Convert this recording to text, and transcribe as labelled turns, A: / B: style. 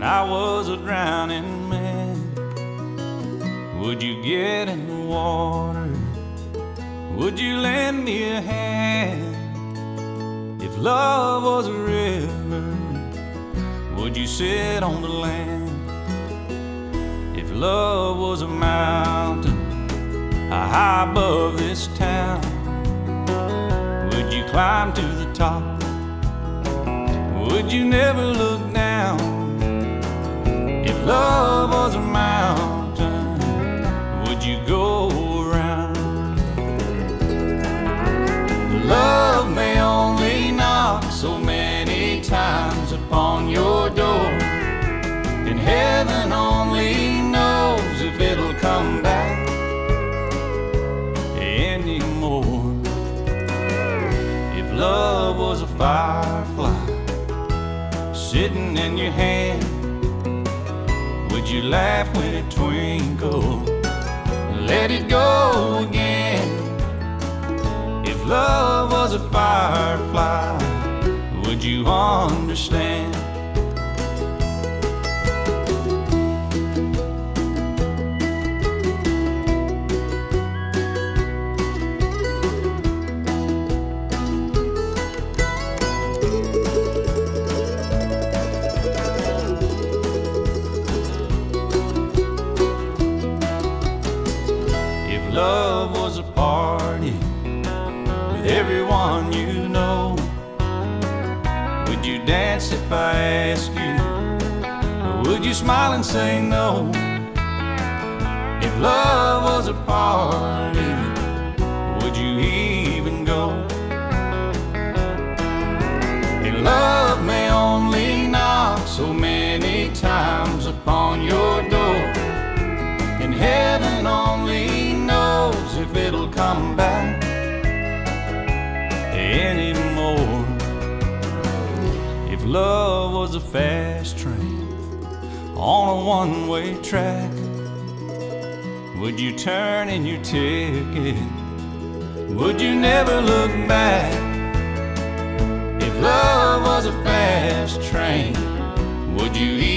A: I was a drowning man, would you get in the water? Would you lend me a hand? If love was a river, would you sit on the land? If love was a mountain high above this town, would you climb to the top? Would you never look down? If love was a mountain, would you go around? Love may only knock so many times upon your door, and heaven only knows if it'll come back anymore. If love was a firefly sitting in your hand, would you laugh when it twinkled and let it go again? If love was a firefly, would you understand? Love was a party with everyone you know, would you dance if I asked you? Or would you smile and say no? If love was a party, would you even go? And love may only knock so many times upon your door, and heaven only knows if it'll come back anymore. If love was a fast train on a one-way track, would you turn in your ticket? Would you never look back? If love was a fast train, would you